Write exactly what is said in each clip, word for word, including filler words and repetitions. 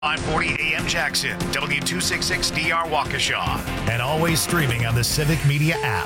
nine forty A M Jackson, W two sixty-six D R Waukesha, and always streaming on the Civic Media app.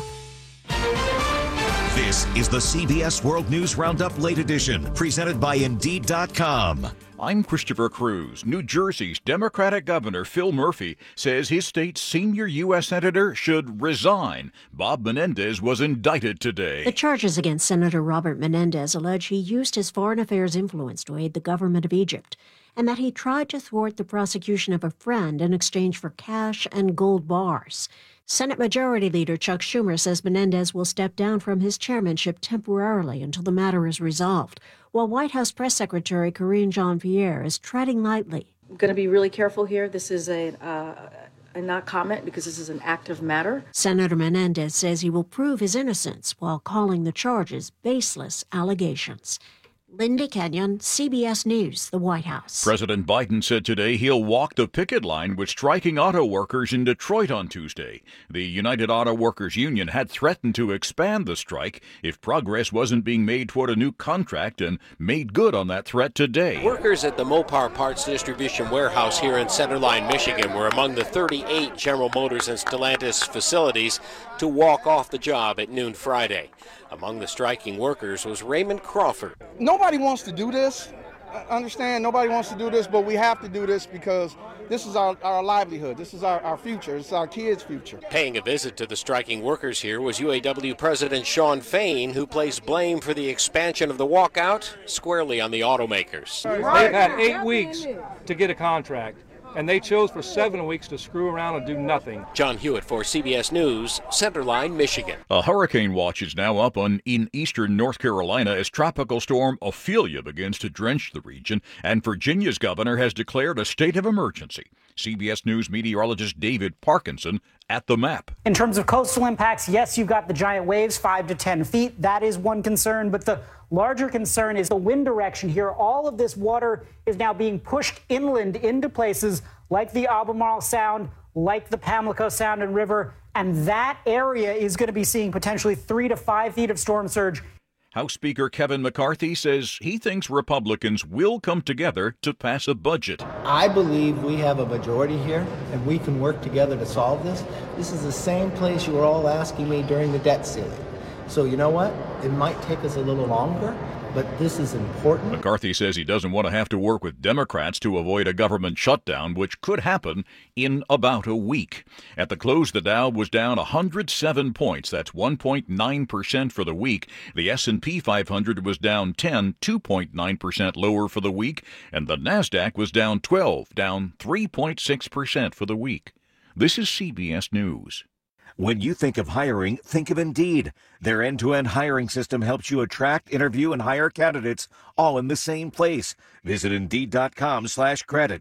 This is the C B S World News Roundup Late Edition, presented by Indeed dot com. I'm Christopher Cruz. New Jersey's Democratic Governor Phil Murphy says his state's senior U S senator should resign. Bob Menendez was indicted today. The charges against Senator Robert Menendez allege he used his foreign affairs influence to aid the government of Egypt, and that he tried to thwart the prosecution of a friend in exchange for cash and gold bars. Senate Majority Leader Chuck Schumer says Menendez will step down from his chairmanship temporarily until the matter is resolved, while White House Press Secretary Karine Jean-Pierre is treading lightly. I'm going to be really careful here. This is a, uh, a not comment because this is an active matter. Senator Menendez says he will prove his innocence while calling the charges baseless allegations. Linda Kenyon, C B S News, the White House. President Biden said today he'll walk the picket line with striking auto workers in Detroit on Tuesday. The United Auto Workers Union had threatened to expand the strike if progress wasn't being made toward a new contract, and made good on that threat today. Workers at the Mopar Parts Distribution Warehouse here in Centerline, Michigan were among the thirty-eight General Motors and Stellantis facilities to walk off the job at noon Friday. Among the striking workers was Raymond Crawford. Nobody wants to do this. I understand nobody wants to do this, but we have to do this because this is our, our livelihood. This is our, our future. It's our kids' future. Paying a visit to the striking workers here was U A W President Shawn Fain, who placed blame for the expansion of the walkout squarely on the automakers. They've had eight weeks to get a contract, and they chose for seven weeks to screw around and do nothing. John Hewitt for C B S News, Centerline, Michigan. A hurricane watch is now up on in eastern North Carolina as Tropical Storm Ophelia begins to drench the region, and Virginia's governor has declared a state of emergency. C B S News meteorologist David Parkinson at the map. In terms of coastal impacts, yes, you've got the giant waves, five to ten feet. That is one concern, but the larger concern is the wind direction here. All of this water is now being pushed inland into places like the Albemarle Sound, like the Pamlico Sound and River, and that area is going to be seeing potentially three to five feet of storm surge. House Speaker Kevin McCarthy says he thinks Republicans will come together to pass a budget. I believe we have a majority here, and we can work together to solve this. This is the same place you were all asking me during the debt ceiling. So you know what? It might take us a little longer, but this is important. McCarthy says he doesn't want to have to work with Democrats to avoid a government shutdown, which could happen in about a week. At the close, the Dow was down one hundred seven points. That's one point nine percent for the week. The S and P five hundred was down ten, two point nine percent lower for the week. And the NASDAQ was down twelve, down three point six percent for the week. This is C B S News. When you think of hiring, think of Indeed. Their end-to-end hiring system helps you attract, interview, and hire candidates all in the same place. Visit Indeed.com slash credit.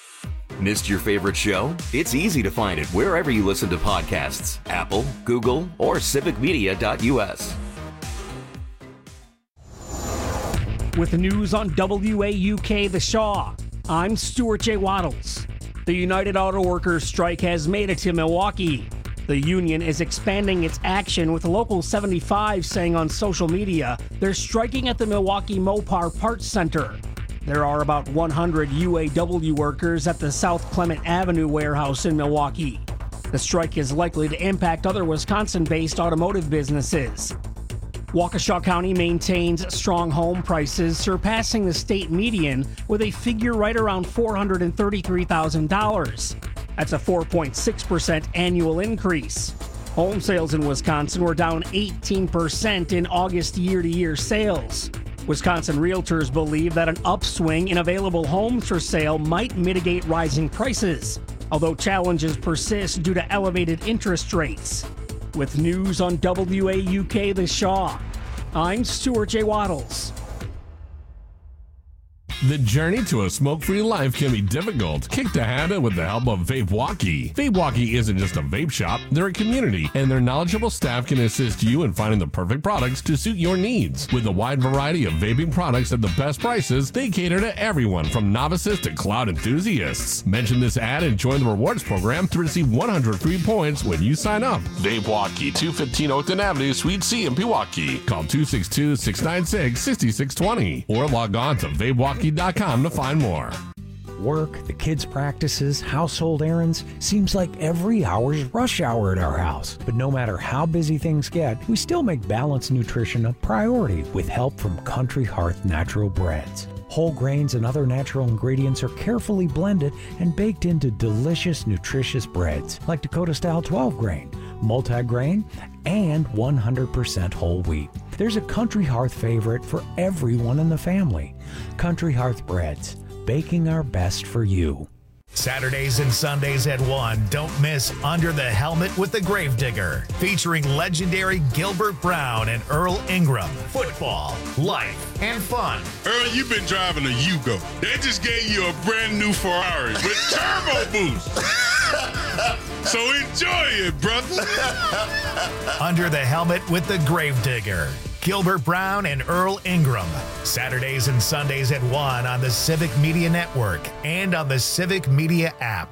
Missed your favorite show? It's easy to find it wherever you listen to podcasts. Apple, Google, or civic media dot U S. With the news on W A U K The Shaw, I'm Stuart J. Waddles. The United Auto Workers strike has made it to Milwaukee. The union is expanding its action, with Local seventy-five saying on social media they're striking at the Milwaukee Mopar Parts Center. There are about one hundred U A W workers at the South Clement Avenue warehouse in Milwaukee. The strike is likely to impact other Wisconsin-based automotive businesses. Waukesha County maintains strong home prices, surpassing the state median with a figure right around four hundred thirty-three thousand dollars. That's a four point six percent annual increase. Home sales in Wisconsin were down eighteen percent in August year-to-year sales. Wisconsin realtors believe that an upswing in available homes for sale might mitigate rising prices, although challenges persist due to elevated interest rates. With news on W A U K The Shaw, I'm Stuart J. Waddles. The journey to a smoke-free life can be difficult. Kick the habit with the help of VapeWalkie. VapeWalkie isn't just a vape shop, they're a community, and their knowledgeable staff can assist you in finding the perfect products to suit your needs. With a wide variety of vaping products at the best prices, they cater to everyone from novices to cloud enthusiasts. Mention this ad and join the rewards program to receive one hundred free points when you sign up. VapeWalkie, two fifteen Oakton Avenue, Suite C in Pewaukee. Call two six two, six nine six, six six two zero or log on to VapeWalkie dot com to find more. Work, the kids' practices, household errands. Seems like every hour's rush hour at our house. But no matter how busy things get, we still make balanced nutrition a priority with help from Country Hearth Natural Breads. Whole grains and other natural ingredients are carefully blended and baked into delicious, nutritious breads like Dakota-style twelve grain, multi-grain, and one hundred percent whole wheat. There's a Country Hearth favorite for everyone in the family. Country Hearth Breads, baking our best for you. Saturdays and Sundays at one, don't miss Under the Helmet with the Gravedigger, featuring legendary Gilbert Brown and Earl Ingram. Football, life, and fun. Earl, you've been driving a Yugo. They just gave you a brand new Ferrari with turbo boost. So enjoy it, brother. Under the Helmet with the Gravedigger. Gilbert Brown and Earl Ingram. Saturdays and Sundays at one on the Civic Media Network and on the Civic Media app.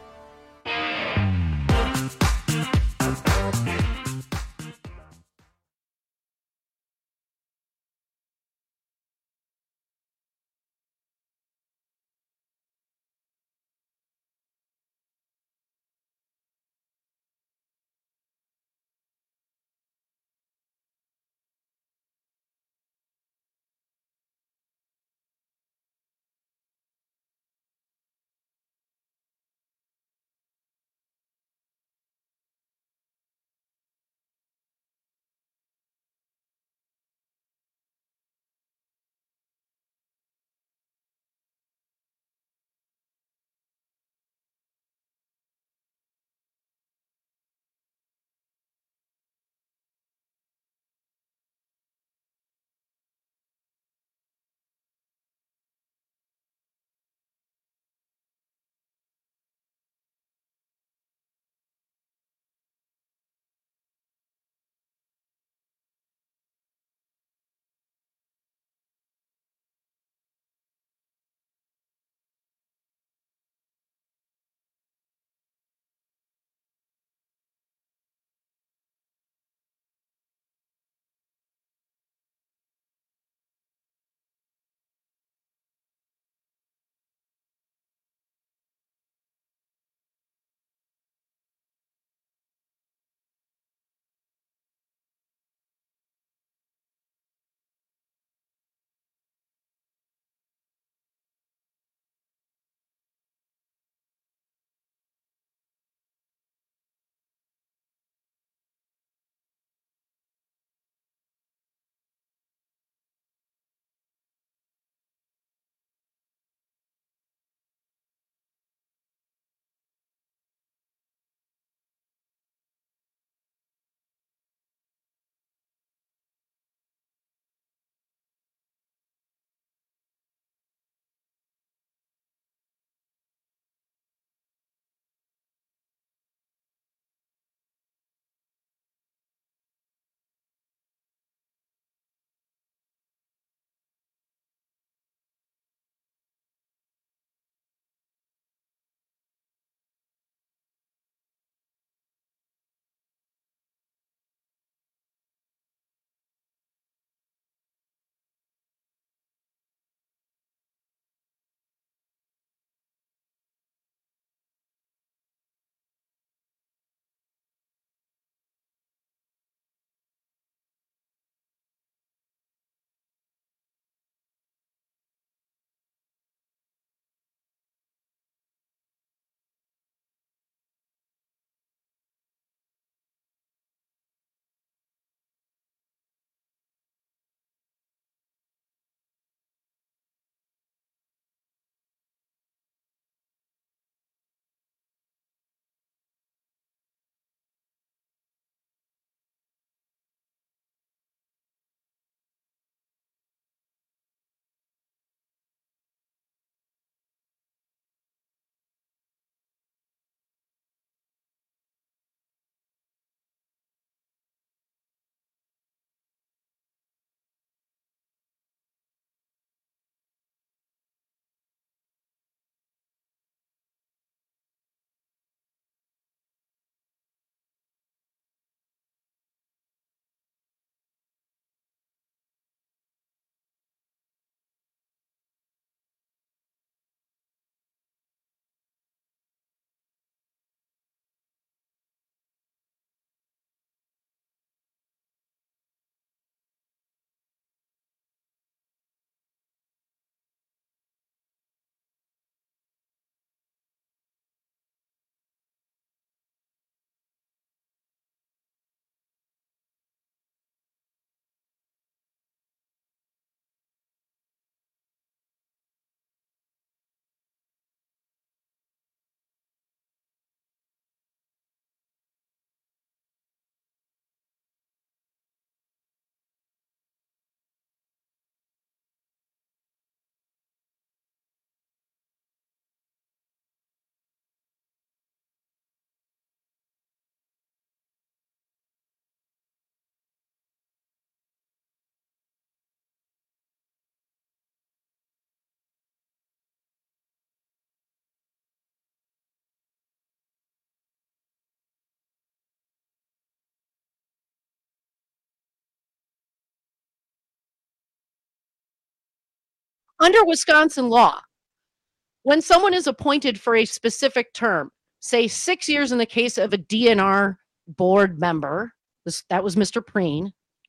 Under Wisconsin law, when someone is appointed for a specific term, say six years in the case of a D N R board member, this, that was Mister Preen,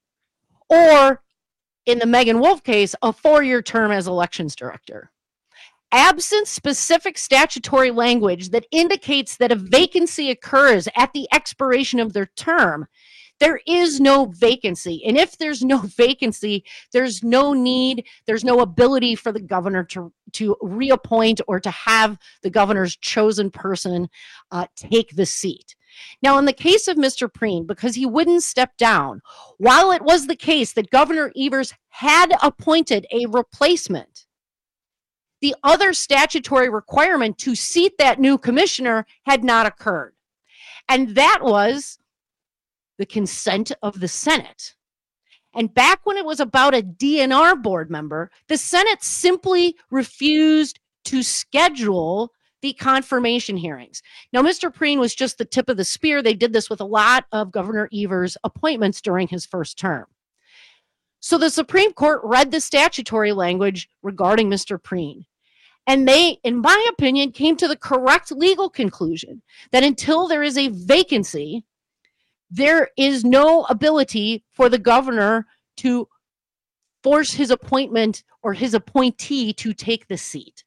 or in the Megan Wolf case, a four-year term as elections director. Absent specific statutory language that indicates that a vacancy occurs at the expiration of their term, there is no vacancy. And if there's no vacancy, there's no need, there's no ability for the governor to, to reappoint or to have the governor's chosen person uh, take the seat. Now, in the case of Mister Preen, because he wouldn't step down, while it was the case that Governor Evers had appointed a replacement, the other statutory requirement to seat that new commissioner had not occurred. And that was the consent of the Senate. And back when it was about a D N R board member, the Senate simply refused to schedule the confirmation hearings. Now, Mister Preen was just the tip of the spear. They did this with a lot of Governor Evers' appointments during his first term. So the Supreme Court read the statutory language regarding Mister Preen. And they, in my opinion, came to the correct legal conclusion that until there is a vacancy, there is no ability for the governor to force his appointment or his appointee to take the seat.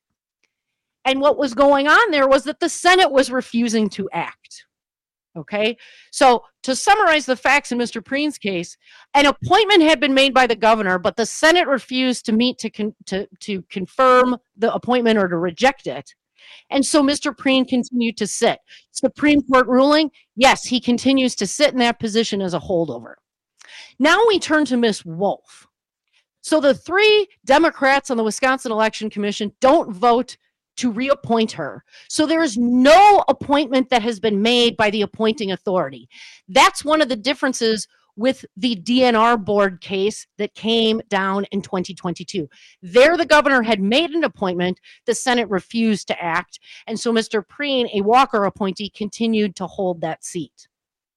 And what was going on there was that the Senate was refusing to act. Okay, so to summarize the facts in Mister Preen's case, an appointment had been made by the governor, but the Senate refused to meet to, con- to, to confirm the appointment or to reject it. And so Mister Preen continued to sit. Supreme Court ruling, yes, he continues to sit in that position as a holdover. Now we turn to Miz Wolf. So the three Democrats on the Wisconsin Election Commission don't vote to reappoint her. So there is no appointment that has been made by the appointing authority. That's one of the differences with the D N R board case that came down in twenty twenty-two. There, the governor had made an appointment. The Senate refused to act. And so Mister Preen, a Walker appointee, continued to hold that seat.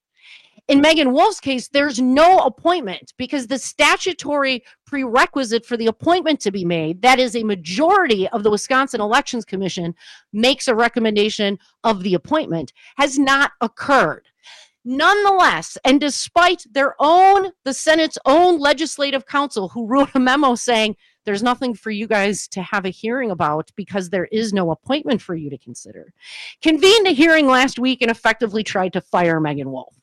In Megan Wolf's case, there's no appointment because the statutory prerequisite for the appointment to be made, that is a majority of the Wisconsin Elections Commission makes a recommendation of the appointment, has not occurred. Nonetheless, and despite their own, the Senate's own legislative counsel who wrote a memo saying there's nothing for you guys to have a hearing about because there is no appointment for you to consider, convened a hearing last week and effectively tried to fire Megan Wolf.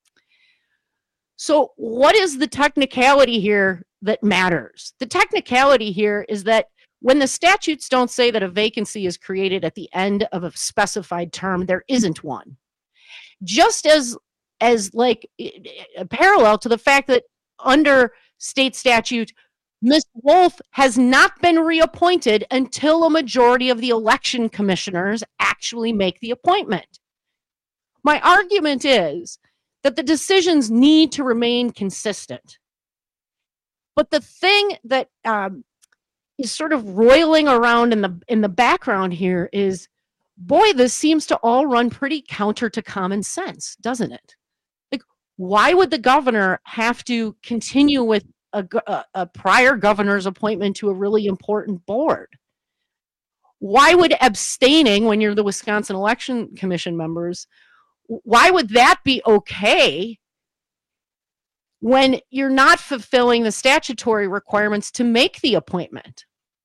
So what is the technicality here that matters? The technicality here is that when the statutes don't say that a vacancy is created at the end of a specified term, there isn't one. Just as, as like a parallel to the fact that under state statute, Miz Wolf has not been reappointed until a majority of the election commissioners actually make the appointment. My argument is that the decisions need to remain consistent. But the thing that um, is sort of roiling around in the in the background here is, boy, this seems to all run pretty counter to common sense, doesn't it? Like, why would the governor have to continue with a, a, a prior governor's appointment to a really important board? Why would abstaining when you're the Wisconsin Election Commission members, why would that be okay when you're not fulfilling the statutory requirements to make the appointment?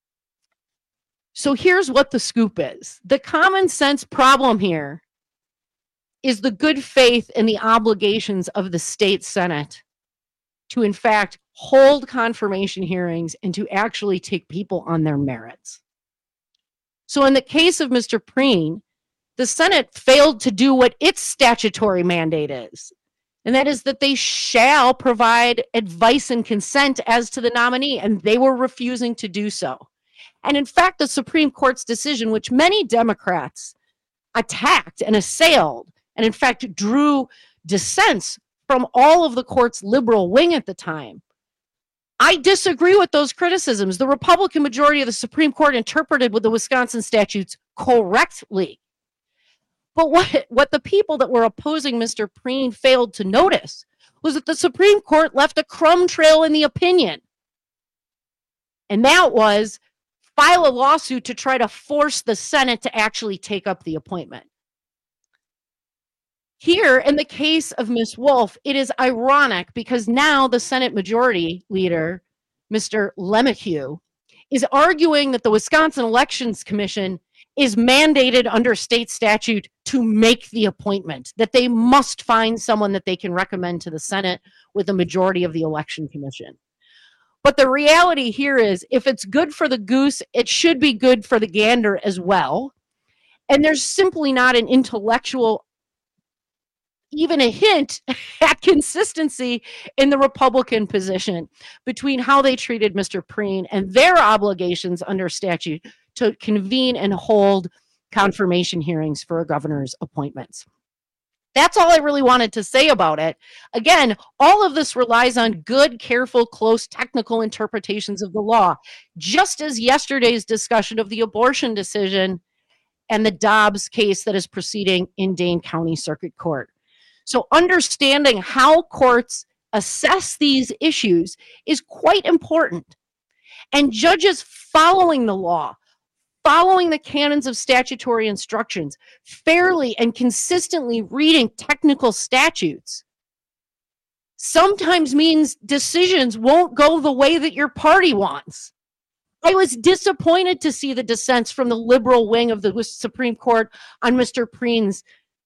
So here's what the scoop is. The common sense problem here is the good faith and the obligations of the state Senate to, in fact, hold confirmation hearings and to actually take people on their merits. So in the case of Mister Preen, the Senate failed to do what its statutory mandate is, and that is that they shall provide advice and consent as to the nominee, and they were refusing to do so. And in fact, the Supreme Court's decision, which many Democrats attacked and assailed, and in fact drew dissents from all of the court's liberal wing at the time, I disagree with those criticisms. The Republican majority of the Supreme Court interpreted with the Wisconsin statutes correctly. But what, what the people that were opposing Mister Preen failed to notice was that the Supreme Court left a crumb trail in the opinion. And that was file a lawsuit to try to force the Senate to actually take up the appointment. Here, in the case of Miz Wolf, it is ironic because now the Senate Majority Leader, Mister Lemieux, is arguing that the Wisconsin Elections Commission is mandated under state statute to make the appointment, that they must find someone that they can recommend to the Senate with a majority of the Election Commission. But the reality here is, if it's good for the goose, it should be good for the gander as well. And there's simply not an intellectual, even a hint at consistency in the Republican position between how they treated Mister Preen and their obligations under statute to convene and hold confirmation hearings for a governor's appointments. That's all I really wanted to say about it. Again, all of this relies on good, careful, close, technical interpretations of the law, just as yesterday's discussion of the abortion decision and the Dobbs case that is proceeding in Dane County Circuit Court. So understanding how courts assess these issues is quite important. And judges following the law, following the canons of statutory instructions, fairly and consistently reading technical statutes, sometimes means decisions won't go the way that your party wants. I was disappointed to see the dissents from the liberal wing of the Supreme Court on Mister Preen's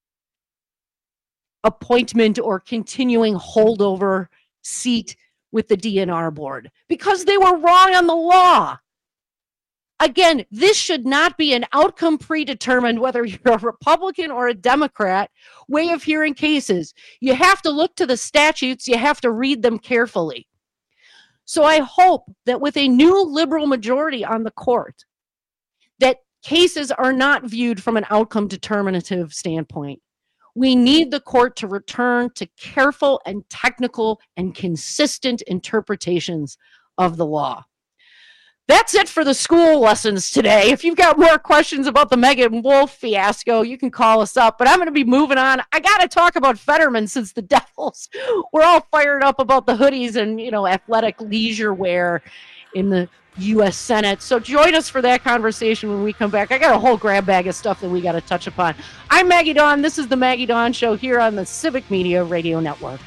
appointment or continuing holdover seat with the D N R board, because they were wrong on the law. Again, this should not be an outcome predetermined, whether you're a Republican or a Democrat, way of hearing cases. You have to look to the statutes. You have to read them carefully. So I hope that with a new liberal majority on the court, that cases are not viewed from an outcome determinative standpoint. We need the court to return to careful and technical and consistent interpretations of the law. That's it for the school lessons today. If you've got more questions about the Megan Wolf fiasco, you can call us up. But I'm going to be moving on. I got to talk about Fetterman, since the Devils, we're all fired up about the hoodies and, you know, athletic leisure wear in the U S Senate. So join us for that conversation when we come back. I got a whole grab bag of stuff that we got to touch upon. I'm Maggie Dawn. This is the Maggie Dawn Show here on the Civic Media Radio Network.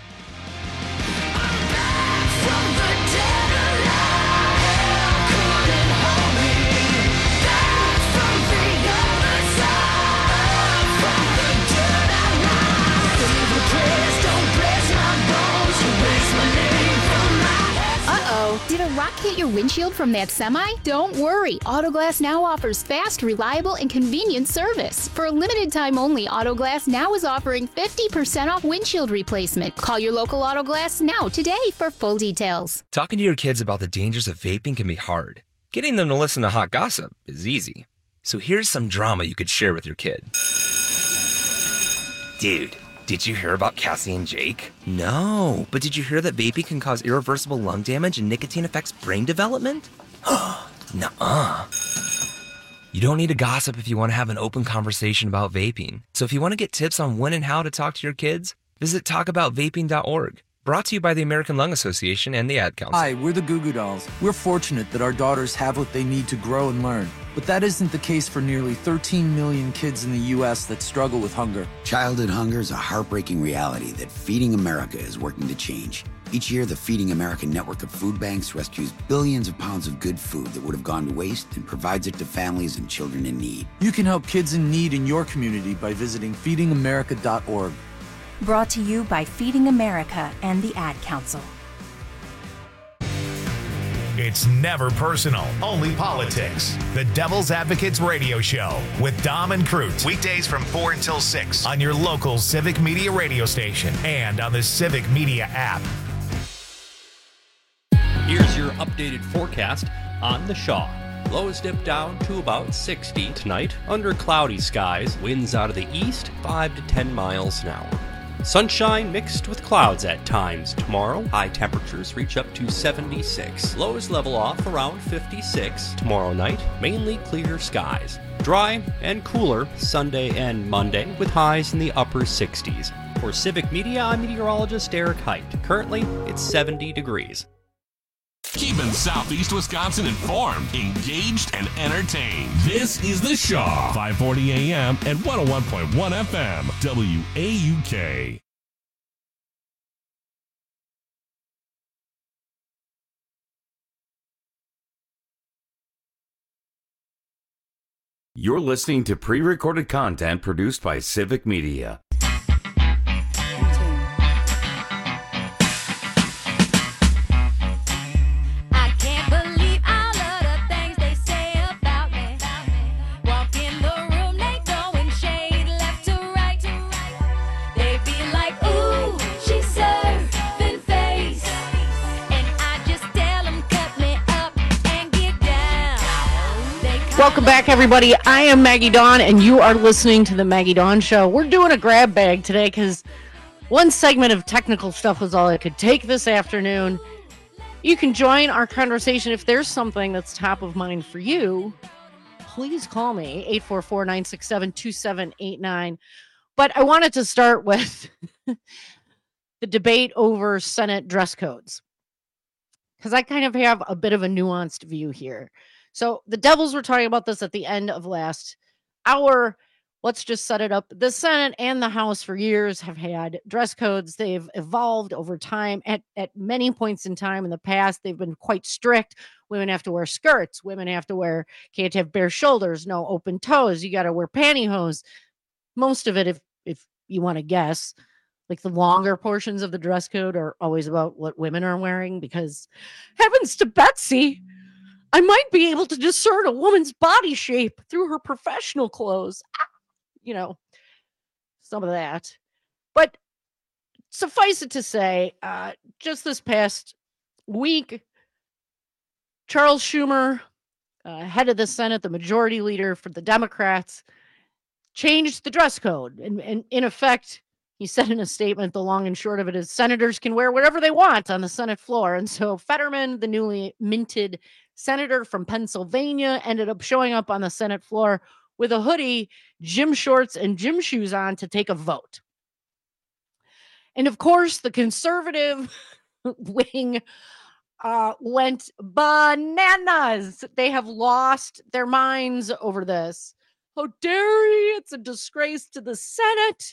Did a rock hit your windshield from that semi? Don't worry. Autoglass Now offers fast, reliable, and convenient service. For a limited time only, Autoglass Now is offering fifty percent off windshield replacement. Call your local Autoglass Now today for full details. Talking to your kids about the dangers of vaping can be hard. Getting them to listen to hot gossip is easy. So here's some drama you could share with your kid. Dude, did you hear about Cassie and Jake? No, but did you hear that vaping can cause irreversible lung damage and nicotine affects brain development? Nuh-uh. You don't need to gossip if you want to have an open conversation about vaping. So if you want to get tips on when and how to talk to your kids, visit talk about vaping dot org. Brought to you by the American Lung Association and the Ad Council. Hi, we're the Goo Goo Dolls. We're fortunate that our daughters have what they need to grow and learn. But that isn't the case for nearly thirteen million kids in the U S that struggle with hunger. Childhood hunger is a heartbreaking reality that Feeding America is working to change. Each year, the Feeding America network of food banks rescues billions of pounds of good food that would have gone to waste and provides it to families and children in need. You can help kids in need in your community by visiting feeding america dot org. Brought to you by Feeding America and the Ad Council. It's never personal, only politics. The Devil's Advocates Radio Show with Dom and Crute. Weekdays from four until six on your local Civic Media radio station and on the Civic Media app. Here's your updated forecast on the Shaw. Lows dip down to about sixty tonight under cloudy skies. Winds out of the east, five to ten miles an hour. Sunshine mixed with clouds at times tomorrow. High temperatures reach up to seventy-six. Lows level off around fifty-six. Tomorrow night, mainly clear skies. Dry and cooler Sunday and Monday with highs in the upper sixties. For Civic Media, I'm meteorologist Eric Height. Currently, it's seventy degrees. Keeping Southeast Wisconsin informed, engaged, and entertained. This is The Shaw, five forty A M and one oh one point one F M, W A U K. You're listening to pre-recorded content produced by Civic Media. Welcome back, everybody. I am Maggie Dawn, and you are listening to The Maggie Dawn Show. We're doing a grab bag today because one segment of technical stuff was all I could take this afternoon. You can join our conversation if there's something that's top of mind for you. Please call me, eight four four, nine six seven, two seven eight nine. But I wanted to start with the debate over Senate dress codes, because I kind of have a bit of a nuanced view here. So the Devils were talking about this at the end of last hour. Let's just set it up. The Senate and the House for years have had dress codes. They've evolved over time. At, at many points in time in the past, they've been quite strict. Women have to wear skirts. Women have to wear, can't have bare shoulders, no open toes. You got to wear pantyhose. Most of it, if if you want to guess, like the longer portions of the dress code are always about what women are wearing, because heavens to Betsy, I might be able to discern a woman's body shape through her professional clothes. Ah, you know, some of that. But suffice it to say, uh, just this past week, Charles Schumer, uh, head of the Senate, the majority leader for the Democrats, changed the dress code. And, and in effect, he said in a statement, the long and short of it is senators can wear whatever they want on the Senate floor. And so Fetterman, the newly minted senator from Pennsylvania, ended up showing up on the Senate floor with a hoodie, gym shorts, and gym shoes on to take a vote. And of course, the conservative wing uh, went bananas. They have lost their minds over this. How dare he? It's a disgrace to the Senate.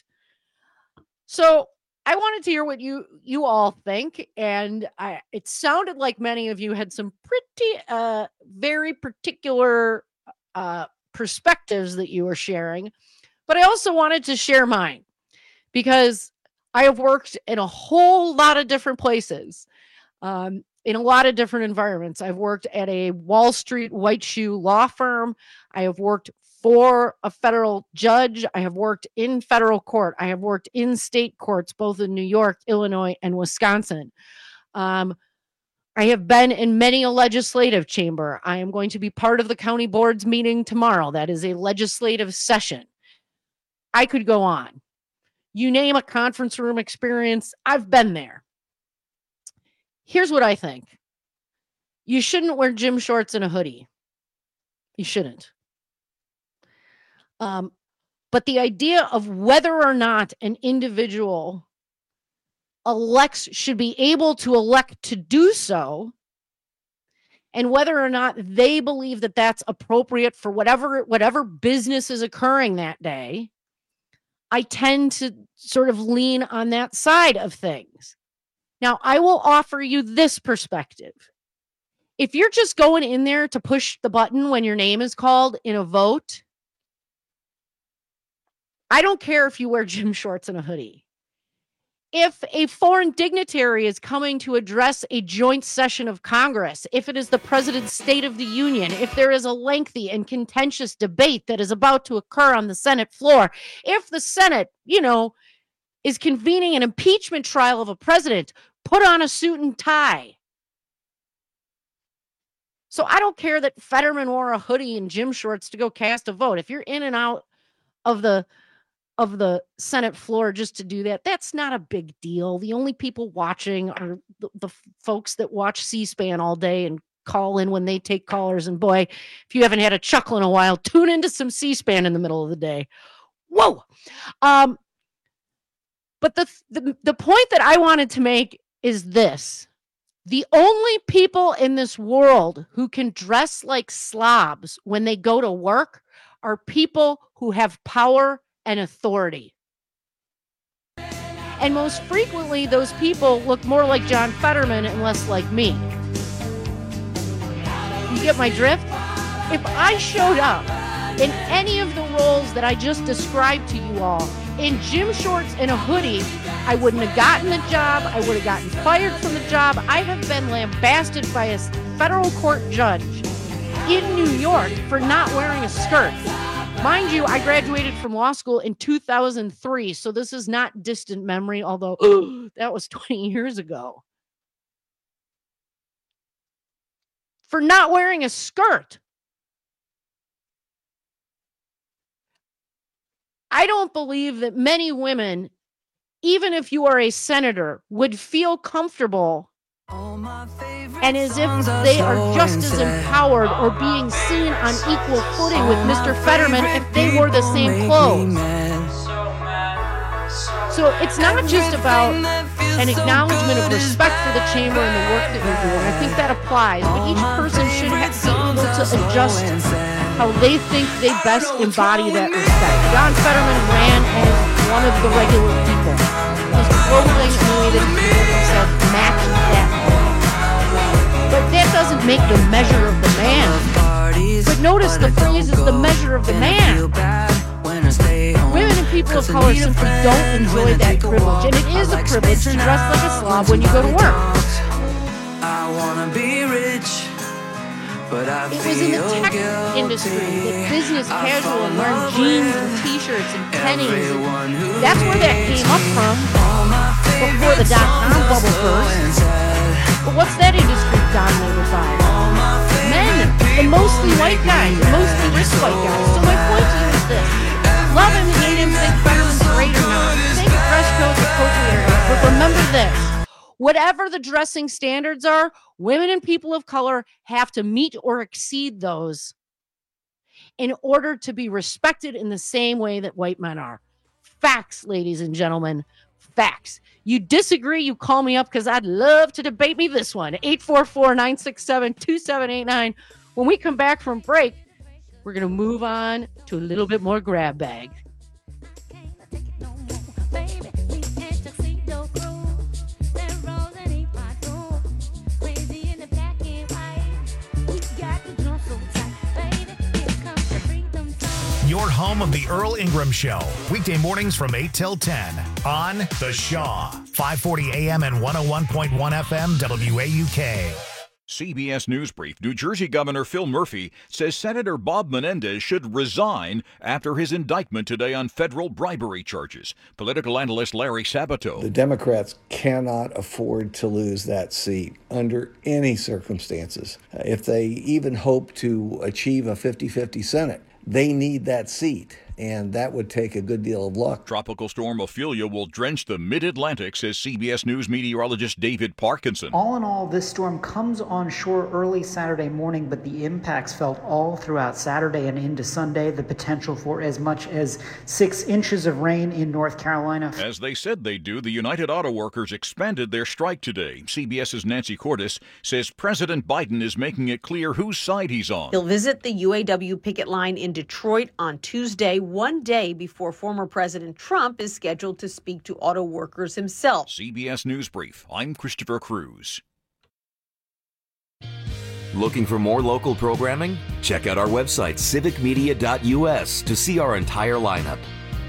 So I wanted to hear what you you all think, and I, it sounded like many of you had some pretty, uh, very particular uh, perspectives that you were sharing, but I also wanted to share mine because I have worked in a whole lot of different places, um, in a lot of different environments. I've worked at a Wall Street white shoe law firm. I have worked for a federal judge. I have worked in federal court. I have worked in state courts, both in New York, Illinois, and Wisconsin. Um, I have been in many a legislative chamber. I am going to be part of the county board's meeting tomorrow. That is a legislative session. I could go on. You name a conference room experience, I've been there. Here's what I think. You shouldn't wear gym shorts and a hoodie. You shouldn't. Um, but the idea of whether or not an individual elects should be able to elect to do so, and whether or not they believe that that's appropriate for whatever whatever business is occurring that day, I tend to sort of lean on that side of things. Now, I will offer you this perspective. If you're just going in there to push the button when your name is called in a vote, I don't care if you wear gym shorts and a hoodie. If a foreign dignitary is coming to address a joint session of Congress, if it is the President's State of the Union, if there is a lengthy and contentious debate that is about to occur on the Senate floor, if the Senate, you know, is convening an impeachment trial of a president, put on a suit and tie. So I don't care that Fetterman wore a hoodie and gym shorts to go cast a vote. If you're in and out of the of the Senate floor just to do that, that's not a big deal. The only people watching are the, the folks that watch C-SPAN all day and call in when they take callers. And boy, if you haven't had a chuckle in a while, tune into some C-SPAN in the middle of the day. Whoa. Um, but the, the, the point that I wanted to make is this. The only people in this world who can dress like slobs when they go to work are people who have power and authority. And most frequently, those people look more like John Fetterman and less like me. You get my drift? If I showed up in any of the roles that I just described to you all, in gym shorts and a hoodie, I wouldn't have gotten the job. I would have gotten fired from the job. I have been lambasted by a federal court judge in New York for not wearing a skirt. Mind you, I graduated from law school in two thousand three, so this is not distant memory, although ugh, that was twenty years ago. For not wearing a skirt. I don't believe that many women, even if you are a senator, would feel comfortable and as if they are just as empowered or being seen on equal footing with Mister Fetterman if they wore the same clothes. So it's not just about an acknowledgement of respect for the chamber and the work that you're doing. I think that applies, but each person should have to be able to adjust how they think they best embody that respect. John Fetterman ran as one of the regular people. His clothing and the way that he carried himself matched that. But that doesn't make the measure of the man. But notice the phrase is the measure of the man. Women and people of color simply don't enjoy that privilege. And it is a privilege to dress like a slob when you go to work. I wanna be rich. But I it was in the tech industry that business casual and wearing jeans and t-shirts and pennies. And that's where that came up from before the dot-com bubble burst. But what's that industry dominated by? Men, and mostly white guys, and mostly rich white guys. So my point to you is this. Love him, hate him, think Fetterman's great or not. Think dress codes appropriate. But remember this. Whatever the dressing standards are, women and people of color have to meet or exceed those in order to be respected in the same way that white men are. Facts, ladies and gentlemen. Facts. You disagree, you call me up because I'd love to debate me this one. eight four four, nine six seven, two seven eight nine. When we come back from break, we're going to move on to a little bit more grab bag. Your home of the Earl Ingram Show. Weekday mornings from eight till ten on The Shaw. five forty A M and one oh one point one F M W A U K. C B S News Brief. New Jersey Governor Phil Murphy says Senator Bob Menendez should resign after his indictment today on federal bribery charges. Political analyst Larry Sabato. The Democrats cannot afford to lose that seat under any circumstances. If they even hope to achieve a fifty-fifty Senate, they need that seat, and that would take a good deal of luck. Tropical storm Ophelia will drench the mid-Atlantic, says C B S News meteorologist David Parkinson. All in all, this storm comes on shore early Saturday morning, but the impacts felt all throughout Saturday and into Sunday. The potential for as much as six inches of rain in North Carolina. As they said they'd do, the United Auto Workers expanded their strike today. CBS's Nancy Cordes says President Biden is making it clear whose side he's on. He'll visit the U A W picket line in Detroit on Tuesday, one day before former President Trump is scheduled to speak to auto workers himself. C B S News Brief. I'm Christopher Cruz. Looking for more local programming? Check out our website, civic media dot U S, to see our entire lineup.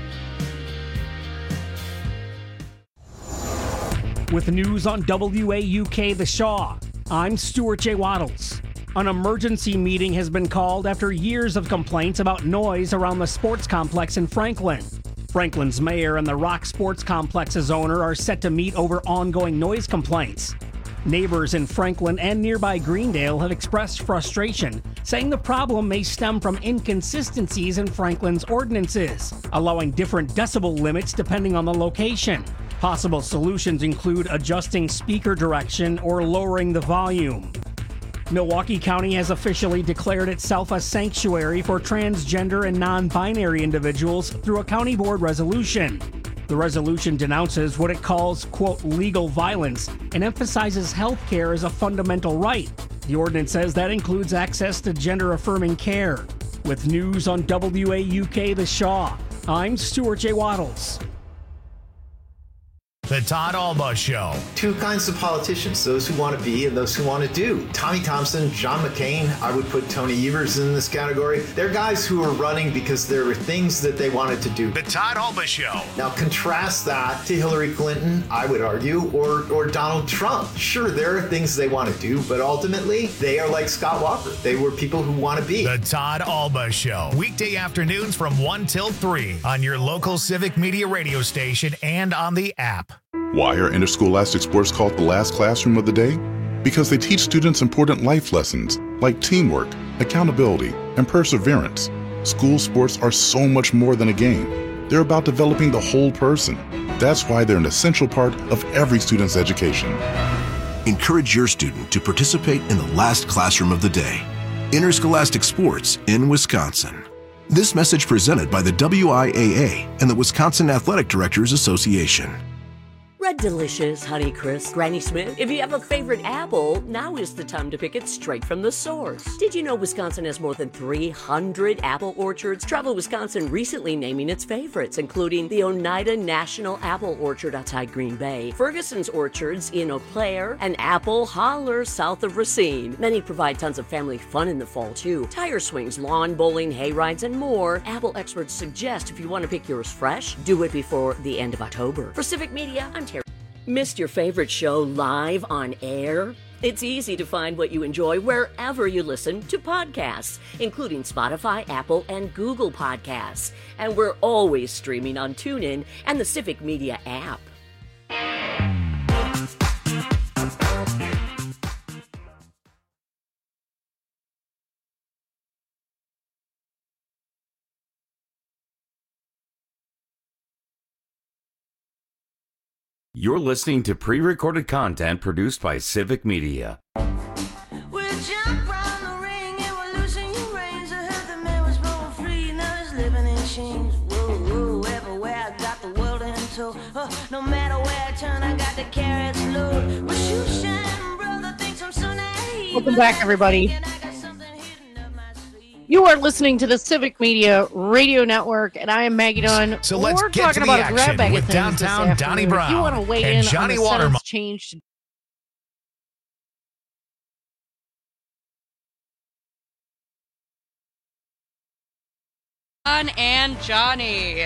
With news on W A U K The Shaw, I'm Stuart J. Waddles. An emergency meeting has been called after years of complaints about noise around the sports complex in Franklin. Franklin's mayor and the Rock Sports Complex's owner are set to meet over ongoing noise complaints. Neighbors in Franklin and nearby Greendale have expressed frustration, saying the problem may stem from inconsistencies in Franklin's ordinances, allowing different decibel limits depending on the location. Possible solutions include adjusting speaker direction or lowering the volume. Milwaukee County has officially declared itself a sanctuary for transgender and non-binary individuals through a county board resolution. The resolution denounces what it calls, quote, legal violence and emphasizes health care as a fundamental right. The ordinance says that includes access to gender-affirming care. With news on W A U K The Shaw, I'm Stuart J. Waddles. The Todd Alba Show. Two kinds of politicians, those who want to be and those who want to do. Tommy Thompson, John McCain, I would put Tony Evers in this category. They're guys who are running because there were things that they wanted to do. The Todd Alba Show. Now contrast that to Hillary Clinton, I would argue, or, or Donald Trump. Sure, there are things they want to do, but ultimately they are like Scott Walker. They were people who want to be. The Todd Alba Show. Weekday afternoons from one till three on your local Civic Media radio station and on the app. Why are interscholastic sports called the last classroom of the day? Because they teach students important life lessons like teamwork, accountability, and perseverance. School sports are so much more than a game. They're about developing the whole person. That's why they're an essential part of every student's education. Encourage your student to participate in the last classroom of the day. Interscholastic sports in Wisconsin. This message presented by the W I A A and the Wisconsin Athletic Directors Association. Red Delicious, Honeycrisp, Granny Smith. If you have a favorite apple, now is the time to pick it straight from the source. Did you know Wisconsin has more than three hundred apple orchards? Travel Wisconsin recently naming its favorites, including the Oneida National Apple Orchard outside Green Bay, Ferguson's Orchards in Eau Claire, and Apple Holler south of Racine. Many provide tons of family fun in the fall, too. Tire swings, lawn bowling, hay rides, and more. Apple experts suggest if you want to pick yours fresh, do it before the end of October. For Civic Media, I'm Terry. Missed your favorite show live on air? It's easy to find what you enjoy wherever you listen to podcasts, including Spotify, Apple, and Google Podcasts. And we're always streaming on TuneIn and the Civic Media app. You're listening to pre-recorded content produced by Civic Media. No matter where I turn, I got the carrots load. But you shine, brother, thinks I'm so naive. Welcome back, everybody. You are listening to the Civic Media Radio Network, and I am Maggie Dunn. So let's We're get talking to the about a grab action bag with of things downtown this Donnie afternoon. Brown If you want to weigh and in Johnny on the Waterman. sentence change to John and Johnny.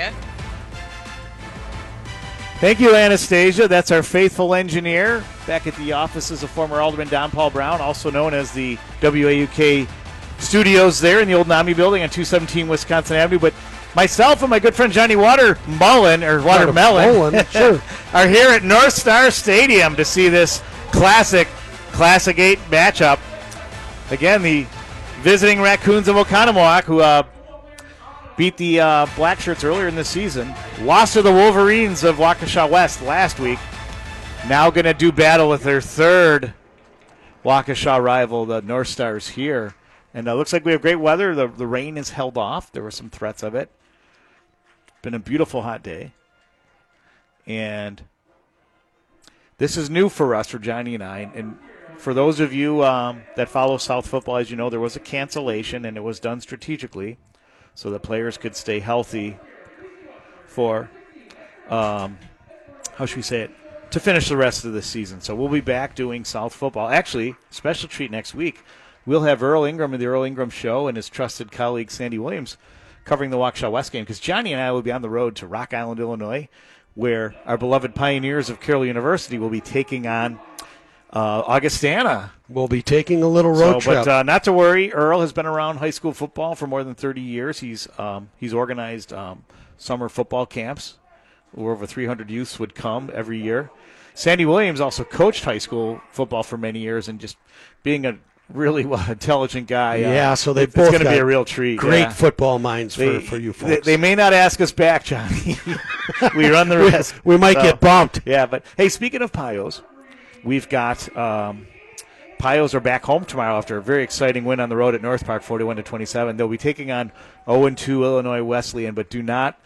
Thank you, Anastasia. That's our faithful engineer back at the offices of former Alderman Don Paul Brown, also known as the W A U K studios there in the old NAMI building on two seventeen Wisconsin Avenue. But myself and my good friend Johnny Watermelon, or Watermelon, sure. are here at North Star Stadium to see this classic Classic eight matchup. Again, the visiting Raccoons of Oconomowoc, who uh, beat the uh, Black Shirts earlier in the season, lost to the Wolverines of Waukesha West last week. Now going to do battle with their third Waukesha rival, the North Stars, here. And it uh, looks like we have great weather. The, the rain is held off. There were some threats of it. Been a beautiful hot day. And this is new for us, for Johnny and I. And for those of you um, that follow South football, as you know, there was a cancellation, and it was done strategically so the players could stay healthy for, um, how should we say it, to finish the rest of the season. So we'll be back doing South football. Actually, special treat next week. We'll have Earl Ingram of the Earl Ingram Show and his trusted colleague Sandy Williams covering the Waukesha West game, because Johnny and I will be on the road to Rock Island, Illinois, where our beloved Pioneers of Carroll University will be taking on uh, Augustana. We'll be taking a little road so, trip. But uh, not to worry, Earl has been around high school football for more than thirty years. He's um, he's organized um, summer football camps where over three hundred youths would come every year. Sandy Williams also coached high school football for many years, and just being a really well intelligent guy. Yeah, uh, so they it's both going to got be a real treat. Great yeah. football minds for, They- for you They, folks. they may not ask us back, Johnny. we run the We- risk. we might get bumped. Yeah, but hey, speaking of Pios, we've got um, Pios are back home tomorrow after a very exciting win on the road at North Park, forty-one to twenty-seven. They'll be taking on oh and two Illinois Wesleyan, but do not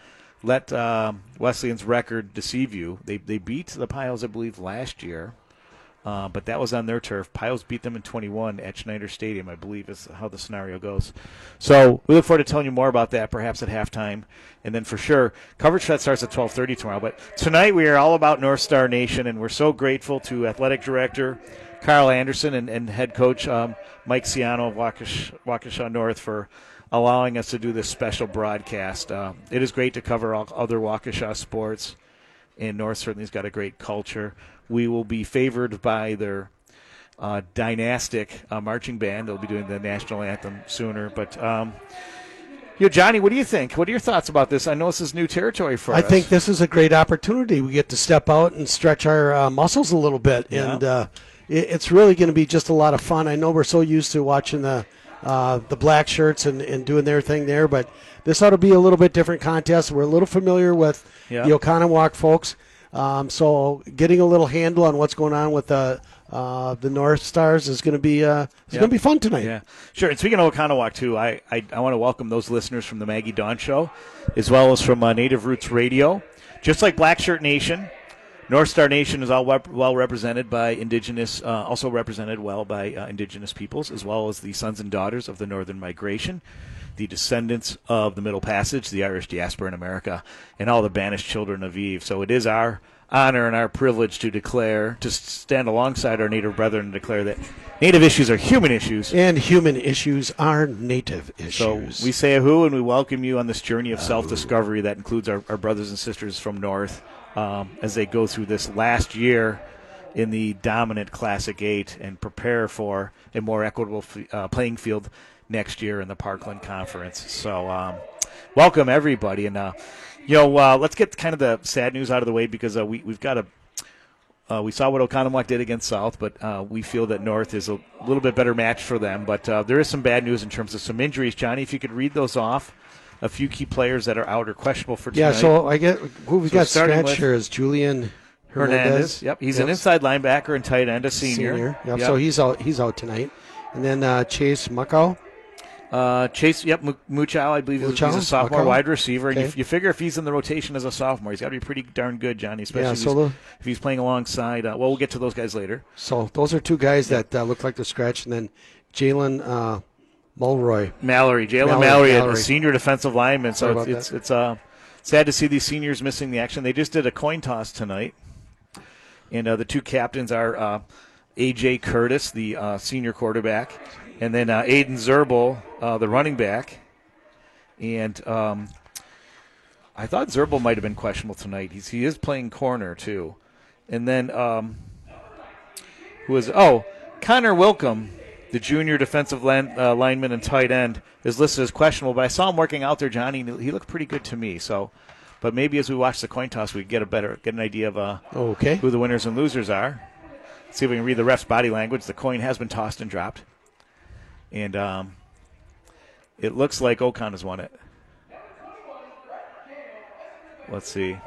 let um, Wesleyan's record deceive you. They they beat the Pios, I believe, last year, uh, but that was on their turf. Pios beat them in twenty-one at Schneider Stadium, I believe, is how the scenario goes. So we look forward to telling you more about that, perhaps at halftime, and then for sure, coverage that starts at twelve thirty tomorrow. But tonight we are all about North Star Nation, and we're so grateful to Athletic Director Carl Anderson and, and head coach um, Mike Ciano of Waukesha, Waukesha North for allowing us to do this special broadcast. Uh, it is great to cover all other Waukesha sports, and North certainly has got a great culture. We will be favored by their uh, dynastic uh, marching band. They'll be doing the national anthem sooner. But, um, you know, Johnny, what do you think? What are your thoughts about this? I know this is new territory for I us. I think this is a great opportunity. We get to step out and stretch our uh, muscles a little bit, Yeah. and uh, it, it's really going to be just a lot of fun. I know we're so used to watching the uh, the black shirts and, and doing their thing there, but this ought to be a little bit different contest. We're a little familiar with Yeah. the Oconomowoc folks, um, so getting a little handle on what's going on with the uh, the North Stars is going to be uh, it's Yeah. going to be fun tonight. Yeah, sure. And speaking of Oconomowoc, too, I, I, I want to welcome those listeners from the Maggie Dawn Show, as well as from uh, Native Roots Radio. Just like Black Shirt Nation, North Star Nation is all wep- well represented by Indigenous, uh, also represented well by uh, Indigenous peoples, as well as the sons and daughters of the Northern Migration, the descendants of the Middle Passage, the Irish diaspora in America, and all the banished children of Eve. So it is our honor and our privilege to declare, to stand alongside our Native brethren and declare that Native issues are human issues. And human issues are Native issues. So we say ahu, and we welcome you on this journey of self-discovery that includes our, our brothers and sisters from North um, as they go through this last year in the dominant Classic eight and prepare for a more equitable uh, playing field next year in the Parkland Conference. So um, welcome, everybody. And, uh, you know, uh, let's get kind of the sad news out of the way because uh, we, we've got a Uh, we saw what Oconomowoc did against South, but uh, we feel that North is a little bit better match for them. But uh, there is some bad news in terms of some injuries. Johnny, if you could read those off, a few key players that are out or questionable for tonight. Yeah, so I get who we So got starting scratched with here is Julian Hernandez. Hernandez. Yep, he's an inside linebacker and tight end, a senior. Yep, Yep. so he's out. He's out tonight. And then uh, Chase Muckow. Uh, Chase, yep, M- Muchow, I believe Muchow? he's a sophomore Muchow? wide receiver. And Okay. you, you figure if he's in the rotation as a sophomore, he's got to be pretty darn good, Johnny, especially Yeah, if, so he's, the- if he's playing alongside. Uh, well, we'll get to those guys later. So those are two guys that uh, look like they're scratched. And then Jalen uh, Mulroy. Mallory, Jalen Mallory, Mallory, a- a Mallory. senior defensive lineman. Sorry So about it's it's, that. it's uh, sad to see these seniors missing the action. They just did a coin toss tonight, and uh, the two captains are uh, A J Curtis, the uh, senior quarterback, and then uh, Aiden Zerbel, uh, the running back. And um, I thought Zerbel might have been questionable tonight. He's, he is playing corner too, and then um, who is oh Connor Wilcom, the junior defensive line, uh, lineman and tight end, is listed as questionable, but I saw him working out there, Johnny, and he looked pretty good to me. So, but maybe as we watch the coin toss, we get a better get an idea of uh, Okay. who the winners and losers are. See if we can read the ref's body language. The coin has been tossed and dropped, and um, it looks like Ocon has won it. Let's see.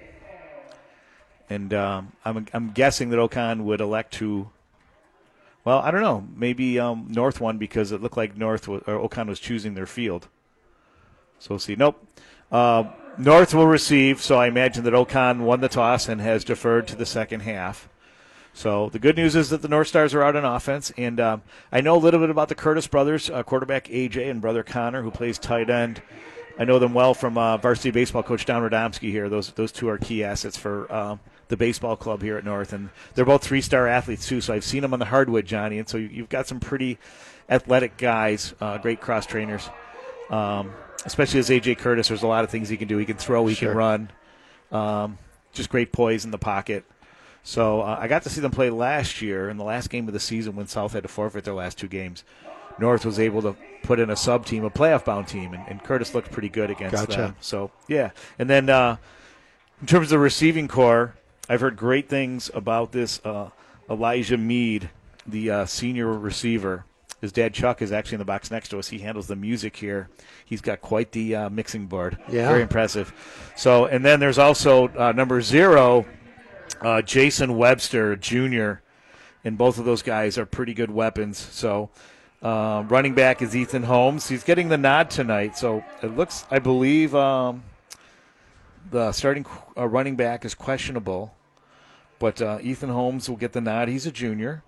And um, I'm I'm guessing that Ocon would elect to. Well, I don't know. Maybe um, North won because it looked like North was, or Ocon was choosing their field. So we'll see. Nope. Uh, North will receive, so I imagine that Ocon won the toss and has deferred to the second half. So the good news is that the North Stars are out on offense, and um, I know a little bit about the Curtis brothers, uh, quarterback A J and brother Connor, who plays tight end. I know them well from uh, varsity baseball coach Don Radomski here. Those those two are key assets for um, the baseball club here at North, and they're both three-star athletes too. So I've seen them on the hardwood, Johnny, and so you, you've got some pretty athletic guys, uh, great cross trainers. Um, especially as A J Curtis, there's a lot of things he can do. He can throw, he Sure. can run, um, just great poise in the pocket. So uh, I got to see them play last year in the last game of the season when South had to forfeit their last two games. North was able to put in a sub team, a playoff bound team, and, and Curtis looked pretty good against Gotcha. them. So yeah, and then uh, in terms of the receiving core, I've heard great things about this uh, Elijah Mead, the uh, senior receiver. His dad Chuck is actually in the box next to us. He handles the music here. He's got quite the uh, mixing board. Yeah. Very impressive. So and then there's also uh, number zero, uh, Jason Webster Junior, and both of those guys are pretty good weapons. So. Uh, running back is Ethan Holmes. He's getting the nod tonight. So it looks, I believe, um, the starting uh, running back is questionable, but uh, Ethan Holmes will get the nod. He's a junior.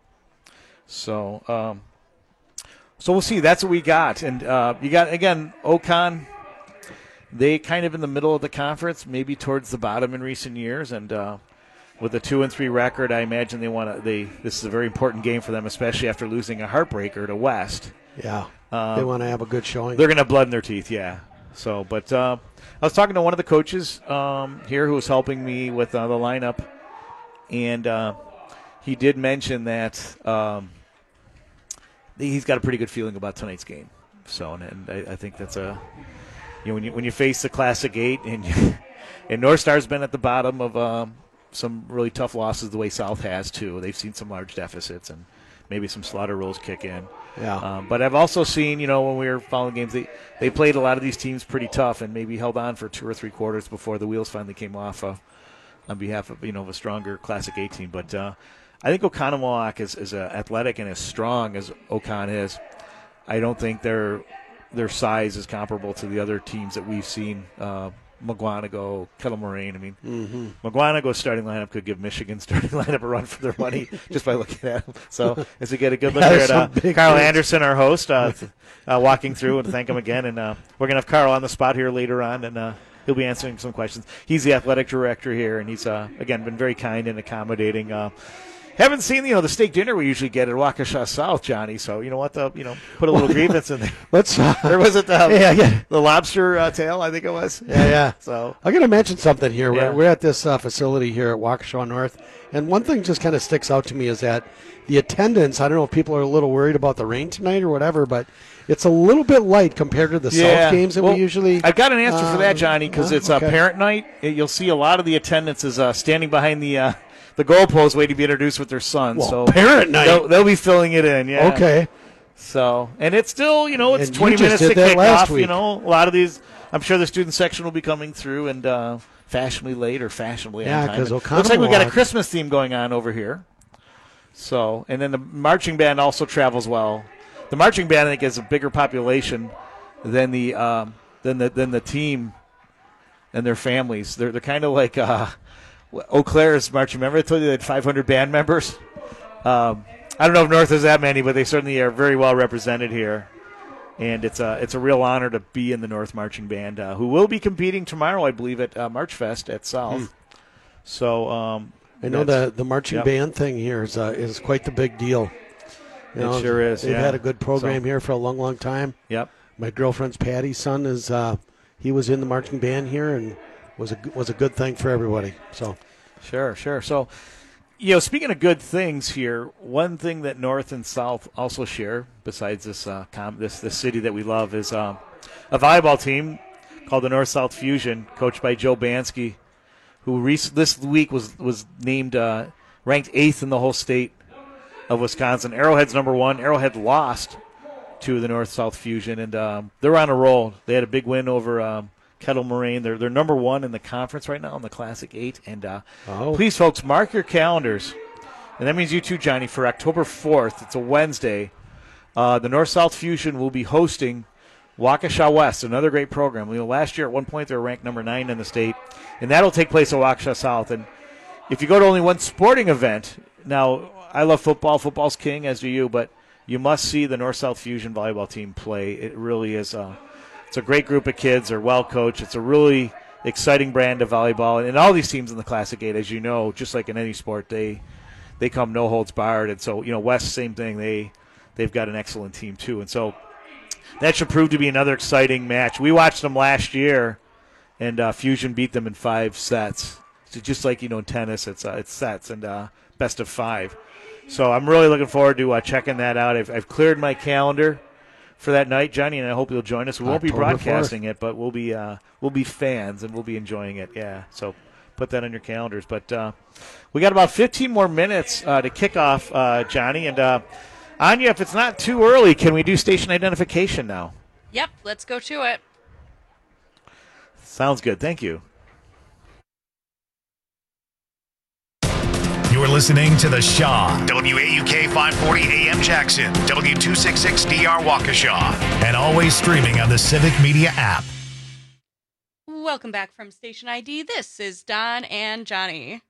So um, so we'll see. That's what we got. And uh, you got, again, Ocon, they kind of in the middle of the conference, maybe towards the bottom in recent years. And uh, with a two and three record, I imagine they want to. They this is a very important game for them, especially after losing a heartbreaker to West. Yeah, um, they want to have a good showing. They're going to have blood in their teeth, yeah. So, but uh, I was talking to one of the coaches um, here who was helping me with uh, the lineup, and uh, he did mention that um, he's got a pretty good feeling about tonight's game. So, and, and I, I think that's a you know when you when you face the Classic Eight and you, and North Star's been at the bottom of um, some really tough losses the way South has too. They've seen some large deficits and maybe some slaughter rules kick in. Yeah. Um, but I've also seen, you know, when we were following games, they, they played a lot of these teams pretty tough and maybe held on for two or three quarters before the wheels finally came off uh, on behalf of, you know, of a stronger Classic A team. But uh, I think Oconomowoc is as athletic and as strong as Ocon is. I don't think their their size is comparable to the other teams that we've seen. Uh, McGuanago, Kettle Moraine. I mean, mm-hmm. McGuanago's starting lineup could give Michigan starting lineup a run for their money just by looking at them. So as we get a good look Yeah, here at uh, some big Carl dudes. Anderson, our host, uh, uh, walking through, and thank him again. And uh, we're going to have Carl on the spot here later on, and uh, he'll be answering some questions. He's the athletic director here, and he's, uh, again, been very kind and accommodating. Uh, Haven't seen, you know, the steak dinner we usually get at Waukesha South, Johnny. So, you know what, the, you know, put a little grievance in there. Let's. Uh, There was it the, yeah, yeah. the lobster uh, tail, I think it was. Yeah, yeah. So I'm going to mention something here. Yeah. We're, we're at this uh, facility here at Waukesha North, and one thing just kind of sticks out to me is that the attendance. I don't know if people are a little worried about the rain tonight or whatever, but it's a little bit light compared to the South games that Well, we usually. I've got an answer for that, um, Johnny, because uh, it's okay. uh, parent night. You'll see a lot of the attendance is uh, standing behind the uh, the goalpost waiting to be introduced with their son. Well, so parent night. They'll, they'll be filling it in. Yeah. Okay. So, and it's still, you know, it's And you twenty just minutes did to that kick last off. week. You know, a lot of these. I'm sure the student section will be coming through and uh, fashionably late or fashionably Yeah, on time. 'cause And looks like we got a Oconomowoc- Christmas theme going on over here. So, and then the marching band also travels well. The marching band, I think, has a bigger population than the um, than the than the team and their families. They're they're kind of like uh, Eau Claire's marching. Remember I told you they had five hundred band members. Um, I don't know if North has that many, but they certainly are very well represented here. And it's a it's a real honor to be in the North Marching Band, uh, who will be competing tomorrow, I believe, at uh, March Fest at South. Hmm. So um, I know that's- the the marching yep. band thing here is uh, is quite the big deal. It sure is, They've yeah. had a good program So- here for a long, long time. Yep. My girlfriend's Patty's son is uh, he was in the marching band here and was a was a good thing for everybody. So Sure, sure. So, you know, speaking of good things here, one thing that North and South also share, besides this uh, com- this this city that we love, is um, a volleyball team called the North South Fusion, coached by Joe Bansky, who rec- this week was was named uh, ranked eighth in the whole state of Wisconsin. Arrowhead's number one. Arrowhead lost to the North South Fusion, and um, they're on a roll. They had a big win over um, Kettle Moraine. They're they're number one in the conference right now in the Classic Eight. And uh, Oh. please, folks, mark your calendars, and that means you too, Johnny. For October fourth, it's a Wednesday. Uh, the North South Fusion will be hosting Waukesha West, another great program. You know, last year at one point they were ranked number nine in the state, and that'll take place at Waukesha South. And if you go to only one sporting event, now I love football. Football's king, as do you, but you must see the North South Fusion volleyball team play. It really is a, it's a great group of kids. They're well coached. It's a really exciting brand of volleyball. And all these teams in the Classic Eight, as you know, just like in any sport, they they come no holds barred. And so, you know, West, same thing. They they've got an excellent team too. And so that should prove to be another exciting match. We watched them last year, and uh, Fusion beat them in five sets. So just like, you know, in tennis, it's uh, it's sets and uh, best of five. So I'm really looking forward to uh, checking that out. I've, I've cleared my calendar for that night, Johnny, and I hope you'll join us. We won't be October broadcasting it, but we'll be uh, we'll be fans and we'll be enjoying it. Yeah, so put that on your calendars. But uh, we got about fifteen more minutes uh, to kick off, uh, Johnny. And uh, Anya, if it's not too early, can we do station identification now? Yep, let's go to it. Sounds good. Thank you. You're listening to The Shaw, W A U K five forty A M Jackson, W two sixty-six D R Waukesha, and always streaming on the Civic Media app. Welcome back from Station I D. This is Don and Johnny.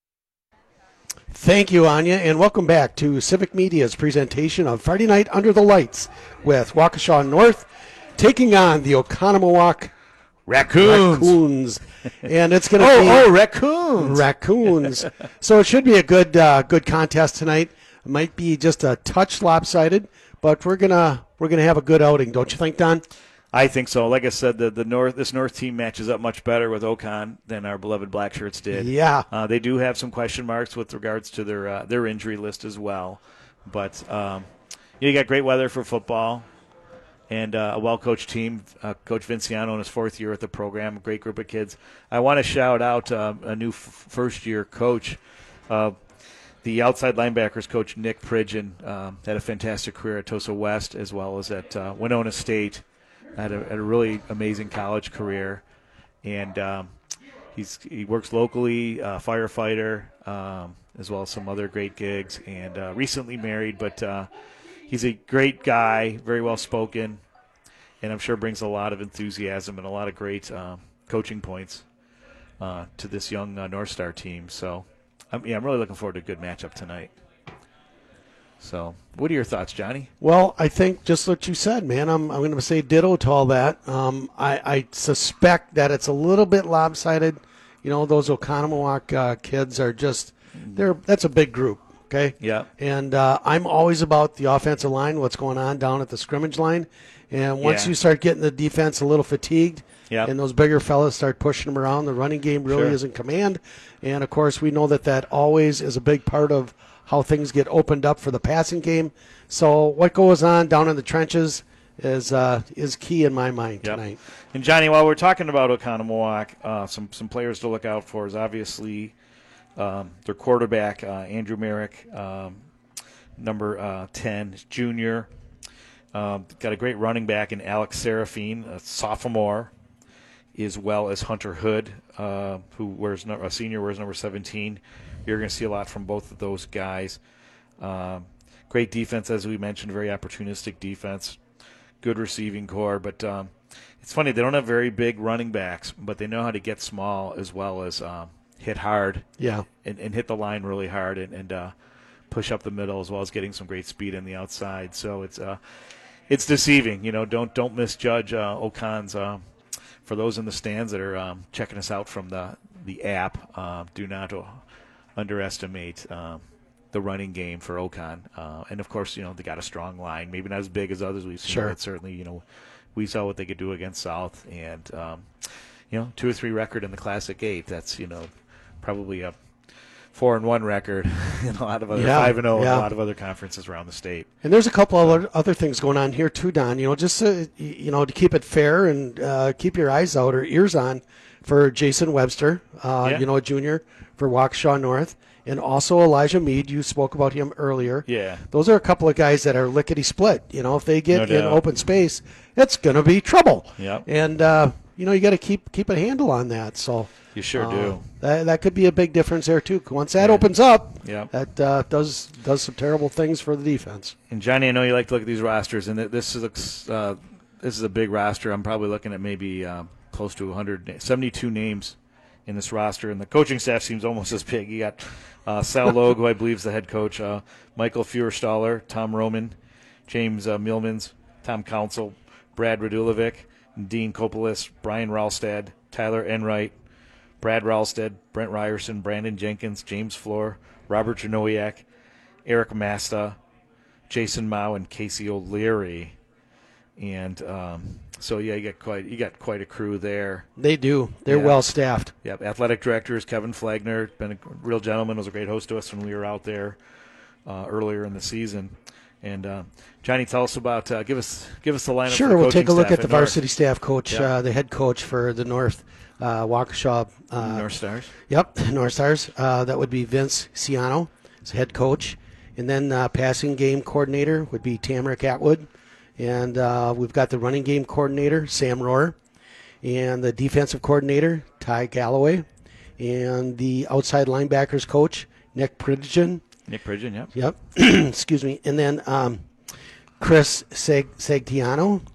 Thank you, Anya, and welcome back to Civic Media's presentation of Friday Night Under the Lights with Waukesha North taking on the Oconomowoc Raccoons. Raccoons. And it's going to oh, be... Oh, Raccoons. Raccoons. So it should be a good uh, good contest tonight. It might be just a touch lopsided, but we're going to we're gonna have a good outing, don't you think, Don? I think so. Like I said, the, the North this North team matches up much better with Ocon than our beloved Black Shirts did. Yeah. Uh, they do have some question marks with regards to their uh, their injury list as well. But um, you got great weather for football and uh, a well-coached team. Uh, Coach Vinciano in his fourth year at the program, a great group of kids. I want to shout out uh, a new f- first-year coach. Uh, the outside linebackers coach, Nick Pridgeon, um, had a fantastic career at Tosa West as well as at uh, Winona State. Had a, had a really amazing college career, and um, he's he works locally, uh, firefighter, um, as well as some other great gigs, and uh, recently married, but uh, he's a great guy, very well spoken, and I'm sure brings a lot of enthusiasm and a lot of great uh, coaching points uh, to this young uh, North Star team. So, I'm, yeah, I'm really looking forward to a good matchup tonight. So, what are your thoughts, Johnny? Well, I think just what you said, man. I'm I'm going to say ditto to all that. Um, I, I suspect that it's a little bit lopsided. You know, those Oconomowoc uh, kids are just they're that's a big group. Okay. Yeah. And uh, I'm always about the offensive line, what's going on down at the scrimmage line, and once Yeah. you start getting the defense a little fatigued, Yep. and those bigger fellas start pushing them around, the running game really Sure. is in command. And of course, we know that that always is a big part of how things get opened up for the passing game. So what goes on down in the trenches is uh, is key in my mind Yep. tonight. And Johnny, while we're talking about Oconomowoc, uh, some some players to look out for is obviously um, their quarterback uh, Andrew Merrick, um, number uh, ten, junior. Um, got a great running back in Alex Serafine, a sophomore, as well as Hunter Hood, uh, who wears no, a senior wears number seventeen. You're going to see a lot from both of those guys. Um, great defense, as we mentioned, very opportunistic defense. Good receiving core, but um, it's funny, they don't have very big running backs, but they know how to get small as well as um, hit hard. Yeah. And, and hit the line really hard and, and uh, push up the middle, as well as getting some great speed on the outside. So it's uh, it's deceiving. You know, don't don't misjudge uh, Ocon's. Uh, for those in the stands that are um, checking us out from the the app, uh, do not uh, underestimate um, the running game for Ocon. Uh, and of course, you know, they got a strong line, maybe not as big as others we've seen, Sure. but certainly, you know, we saw what they could do against South, and um, you know, two or three record in the Classic Eight. That's, you know, probably a four and one record in a lot of other Yeah, five and zero in yeah. a lot of other conferences around the state. And there's a couple other other things going on here too, Don. You know, just uh, y- you know, to keep it fair and uh, keep your eyes out or ears on for Jason Webster, uh, Yeah. you know, a junior for Waukesha North, and also Elijah Mead. You spoke about him earlier. Yeah. Those are a couple of guys that are lickety split. You know, if they get No in doubt. open space, it's going to be trouble. Yep. And uh, you know, you got to keep keep a handle on that. So You sure uh, do. That that could be a big difference there too. Once that opens up, Yep. that uh, does does some terrible things for the defense. And Johnny, I know you like to look at these rosters, and th- this looks uh, this is a big roster. I'm probably looking at maybe uh, close to one hundred seventy-two names in this roster, and the coaching staff seems almost as big. You got uh, Sal Logue, who I believe is the head coach, uh, Michael Feuerstaller, Tom Roman, James uh, Millmans, Tom Council, Brad Radulovic, Dean Kopolis, Brian Ralstad, Tyler Enright, Brad Ralstad, Brent Ryerson, Brandon Jenkins, James Floor, Robert Janowiak, Eric Masta, Jason Mao, and Casey O'Leary. And um, so yeah, you got quite you got quite a crew there. They do. They're Yeah. well staffed. Yep. Athletic director is Kevin Flagner. Been a real gentleman. Was a great host to us when we were out there uh, earlier in the season. And uh, Johnny, tell us about uh, give us give us the lineup. for Sure, the we'll coaching take a look staff at the North. varsity staff coach, Yep. uh, the head coach for the North uh, Waukesha uh, North Stars. Yep, North Stars. Uh, that would be Vince Ciano as head coach, and then uh, passing game coordinator would be Tamarick Atwood, and uh, we've got the running game coordinator Sam Rohr, and the defensive coordinator Ty Galloway, and the outside linebackers coach Nick Pridgeon. Nick Pridgeon, yep. Yep. Excuse me. And then um, Chris Seg- Segtiano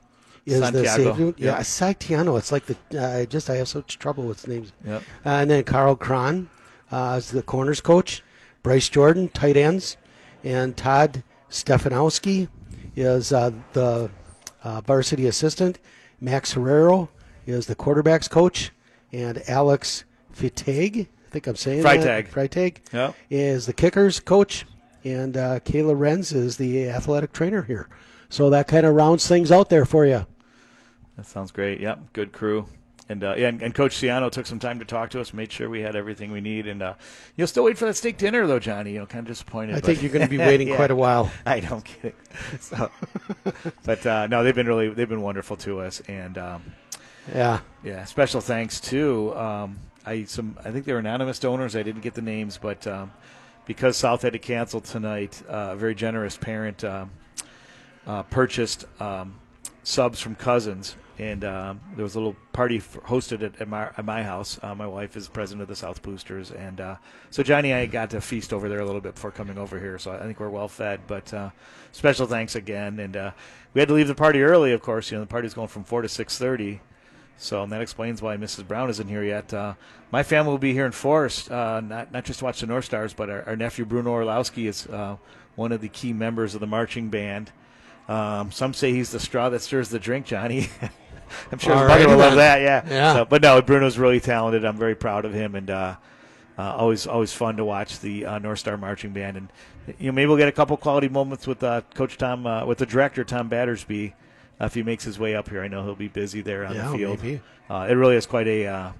is Santiago. the safety. Yeah, Yep. Santiano. It's like the uh, just I have such trouble with names. Yep. Uh, and then Carl Cron uh, is the corners coach. Bryce Jordan, tight ends, and Todd Stefanowski is uh, the uh, varsity assistant. Max Herrero is the quarterbacks coach, and Alex Fitag, I think I'm saying Freitag. that. Freitag. Yep. Is the kickers coach, and uh, Kayla Renz is the athletic trainer here. So that kind of rounds things out there for you. That sounds great. Yep, good crew. And uh, yeah, and, and Coach Ciano took some time to talk to us, made sure we had everything we need. And uh, you'll still wait for that steak dinner, though, Johnny. You know, kind of disappointed. I but- think you're going to be waiting Yeah. quite a while. I know, I'm kidding. So, but uh, no, they've been really they've been wonderful to us, and um, Yeah. yeah. Special thanks to um, I some I think they were anonymous donors. I didn't get the names, but um, because South had to cancel tonight, uh, a very generous parent um, uh, purchased um, subs from Cousins. And um, there was a little party for, hosted at, at, my, at my house. Uh, my wife is president of the South Boosters. And uh, so Johnny and I got to feast over there a little bit before coming over here. So I think we're well fed. But uh, special thanks again. And uh, we had to leave the party early, of course. You know, the party's going from four to six thirty. So and that explains why Missus Brown isn't here yet. Uh, my family will be here in Forest, uh, not, not just to watch the North Stars, but our, our nephew Bruno Orlowski is uh, one of the key members of the marching band. Um, some say he's the straw that stirs the drink, Johnny. I'm sure his All mother right, will love then. that, yeah. Yeah. So, but no, Bruno's really talented. I'm very proud of him, and uh, uh, always always fun to watch the uh, North Star Marching Band. And you know, maybe we'll get a couple quality moments with uh, Coach Tom, uh, with the director Tom Battersby, uh, if he makes his way up here. I know he'll be busy there on Yeah, the field. maybe. Uh, it really is quite a uh,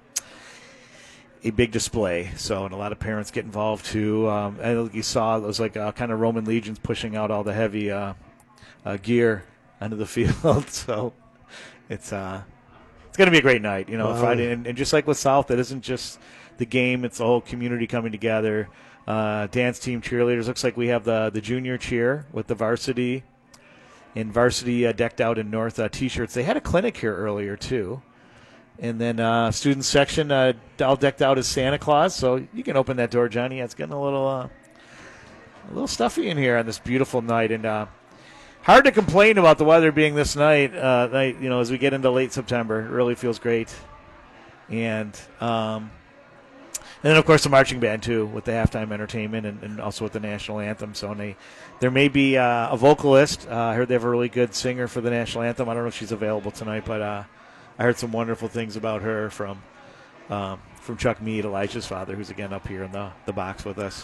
a big display. So, and a lot of parents get involved too. Um, I think you saw it was like uh, kind of Roman legions pushing out all the heavy uh, uh, gear onto the field. So it's uh, it's going to be a great night, you know, Wow. Friday. And, and just like with South, it isn't just the game; it's the whole community coming together. Uh, dance team, cheerleaders. Looks like we have the the junior cheer with the varsity and varsity uh, decked out in North uh, t-shirts. They had a clinic here earlier too. And then uh, student section uh, all decked out as Santa Claus. So you can open that door, Johnny. Yeah, it's getting a little uh, a little stuffy in here on this beautiful night. And uh, hard to complain about the weather being this night, uh, night. You know, as we get into late September, it really feels great. And um, and then, of course, the marching band, too, with the halftime entertainment and, and also with the national anthem. So they, there may be uh, a vocalist. Uh, I heard they have a really good singer for the national anthem. I don't know if she's available tonight, but uh, I heard some wonderful things about her from um, from Chuck Mead, Elijah's father, who's, again, up here in the, the box with us,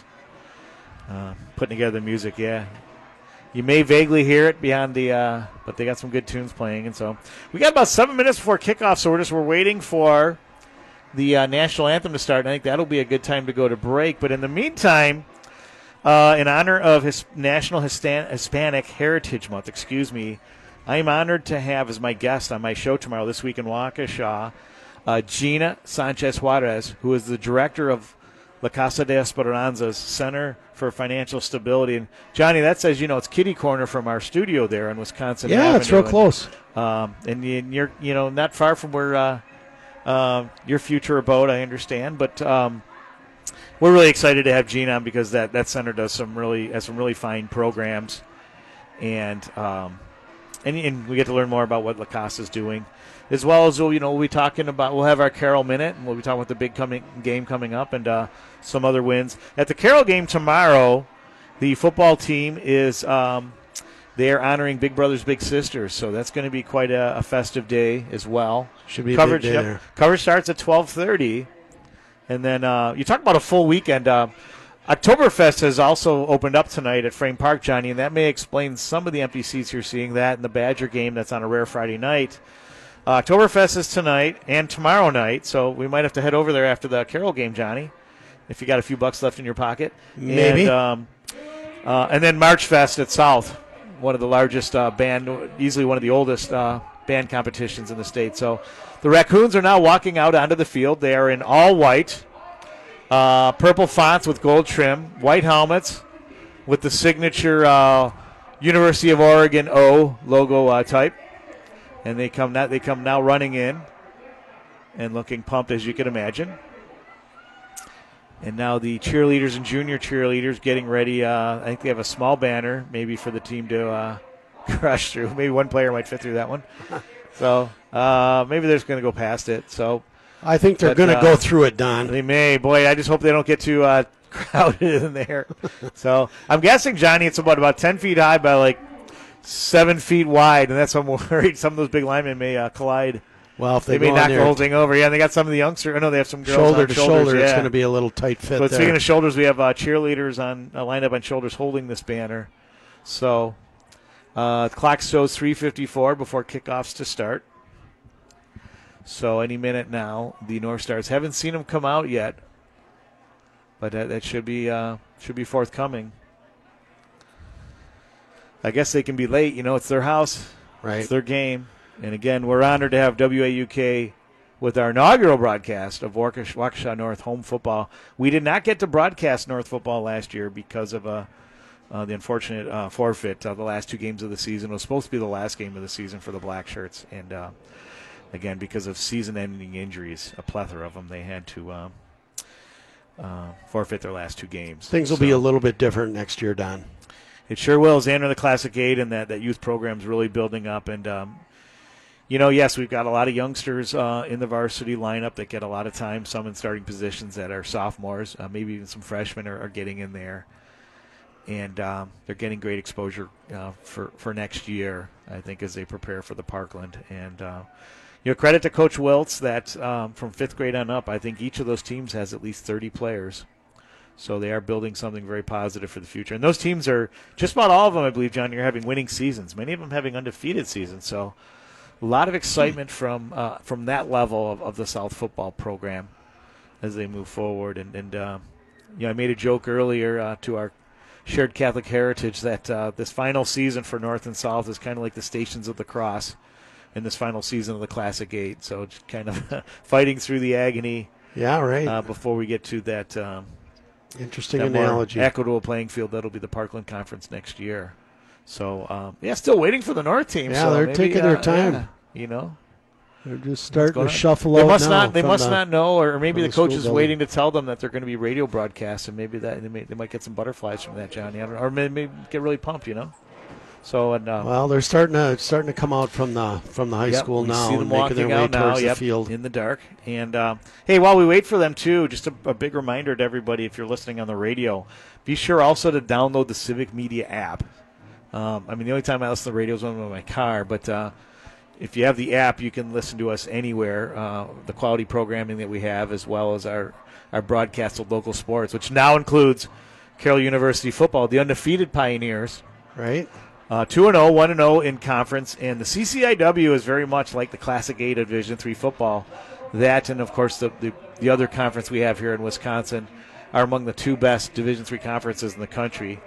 uh, putting together the music. Yeah, you may vaguely hear it beyond the uh, – but they got some good tunes playing. And so we got about seven minutes before kickoff, so we're just we're waiting for – the uh, national anthem to start. And I think that'll be a good time to go to break. But in the meantime, uh, in honor of his National Histan- Hispanic Heritage Month, excuse me, I am honored to have as my guest on my show tomorrow, This Week in Waukesha, uh, Gina Sanchez Juarez, who is the director of La Casa de Esperanza's Center for Financial Stability. And Johnny, that says, you know, it's kitty corner from our studio there on Wisconsin Yeah, Avenue. it's real And, close. Um, and you- you're, you know, not far from where uh, uh, your future abode, I understand. But um, we're really excited to have Gina on because that, that center does some really has some really fine programs, and um, and, and we get to learn more about what La Casa is doing, as well as you know we'll be talking about we'll have our Carroll Minute, and we'll be talking about the big coming game coming up and uh, some other wins at the Carroll game tomorrow. The football team is. Um, They're honoring Big Brothers Big Sisters, so that's going to be quite a, a festive day as well. Should be a coverage. big day there. Coverage starts at twelve thirty, and then uh, you talk about a full weekend. Uh, Oktoberfest has also opened up tonight at Frame Park, Johnny, and that may explain some of the empty seats you're seeing. That and the Badger game that's on a rare Friday night. Uh, Oktoberfest is tonight and tomorrow night, so we might have to head over there after the Carroll game, Johnny, if you got a few bucks left in your pocket. Maybe. And, um, uh, and then March Fest at South. One of the largest uh, band, easily one of the oldest uh, band competitions in the state. So the Raccoons are now walking out onto the field. They are in all white, uh, purple fonts with gold trim, white helmets with the signature uh, University of Oregon O logo uh, type. And they come now, they come now running in and looking pumped, as you can imagine. And now the cheerleaders and junior cheerleaders getting ready. Uh, I think they have a small banner maybe for the team to uh, crush through. Maybe one player might fit through that one. So uh, maybe they're just going to go past it. So I think they're going to uh, go through it, Don. They may. Boy, I just hope they don't get too uh, crowded in there. So I'm guessing, Johnny, it's about about ten feet high by like seven feet wide, and that's why I'm worried some of those big linemen may uh, collide. Well, if they, they may go knock there, the whole thing over. Yeah, and they got some of the youngsters. I know they have some girls shoulder on to shoulders. shoulder, Yeah. it's going to be a little tight fit But there. speaking of shoulders, we have uh, cheerleaders on uh, lined up on shoulders holding this banner. So uh, the clock shows three fifty-four before kickoffs to start. So any minute now, the North Stars haven't seen them come out yet, but that, that should be uh, should be forthcoming. I guess they can be late. You know, it's their house, right? It's their game. And again, we're honored to have W A U K with our inaugural broadcast of Waukesha, Waukesha North home football. We did not get to broadcast North football last year because of uh, uh, the unfortunate uh, forfeit of the last two games of the season. It was supposed to be the last game of the season for the Black Shirts. And, uh, again, because of season-ending injuries, a plethora of them, they had to um, uh, forfeit their last two games. Things will So be a little bit different next year, Don. It sure will. Xander, the Classic eight, and that, that youth program is really building up. And, um, you know, yes, we've got a lot of youngsters uh, in the varsity lineup that get a lot of time, some in starting positions that are sophomores, uh, maybe even some freshmen are, are getting in there. And um, they're getting great exposure uh, for, for next year, I think, as they prepare for the Parkland. And, uh, you know, credit to Coach Wiltz that um, from fifth grade on up, I think each of those teams has at least thirty players. So they are building something very positive for the future. And those teams are, just about all of them, I believe, John, you're having winning seasons. Many of them having undefeated seasons. So a lot of excitement from uh, from that level of, of the South football program as they move forward. And, and uh, you know, I made a joke earlier uh, to our shared Catholic heritage that uh, this final season for North and South is kind of like the Stations of the Cross in this final season of the Classic eight. So just kind of fighting through the agony. Yeah, right. Uh, before we get to that um, interesting that more analogy. equitable playing field, that'll be the Parkland Conference next year. So, um, yeah, still waiting for the North team. Yeah, so they're maybe, taking uh, their time. yeah, you know, they're just starting to on? shuffle they out must now not. They from must the- not know, or maybe from the the school coach is building. waiting to tell them that they're going to be radio broadcasts, and maybe that they, may, they might get some butterflies from that, Johnny. I don't know, or maybe, maybe get really pumped, you know. So, and uh, Well, they're starting to starting to come out from the from the high Yep, school we now see them and making walking their way out now, towards yep, the field. in the dark. And um, hey, while we wait for them too, just a, a big reminder to everybody: if you're listening on the radio, be sure also to download the Civic Media app. Um, I mean, the only time I listen to the radio is when I'm in my car, but uh, if you have the app, you can listen to us anywhere. Uh, the quality programming that we have, as well as our our broadcast of local sports, which now includes Carroll University football, the undefeated Pioneers. Right. Uh, two and oh, one and oh in conference, and the C C I W is very much like the Classic eight of Division three football. That and, of course, the, the, the other conference we have here in Wisconsin are among the two best Division three conferences in the country.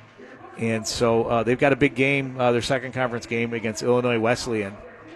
And so uh, they've got a big game, uh, their second conference game against Illinois Wesleyan.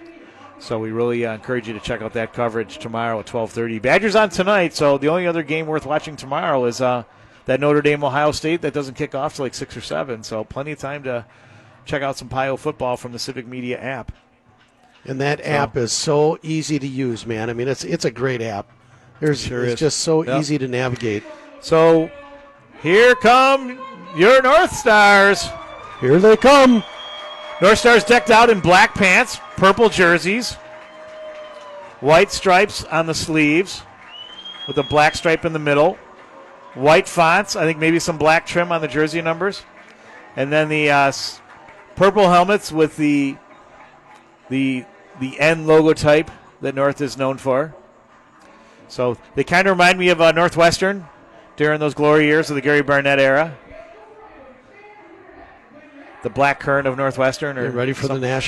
So we really uh, encourage you to check out that coverage tomorrow at twelve thirty. Badgers on tonight, so the only other game worth watching tomorrow is uh, that Notre Dame-Ohio State that doesn't kick off till like six or seven. So plenty of time to check out some Pio football from the Civic Media app. And that So- app is so easy to use, man. I mean, it's it's a great app. There's Sure it's is. just so Yep. easy to navigate. So here come your North Stars. Here they come. North Stars decked out in black pants, purple jerseys, white stripes on the sleeves with a black stripe in the middle, white fonts, I think maybe some black trim on the jersey numbers, and then the uh, s- purple helmets with the the the N logo type that North is known for. So they kind of remind me of uh, Northwestern during those glory years of the Gary Barnett era. The black current of Northwestern. Or Get ready for the some- national.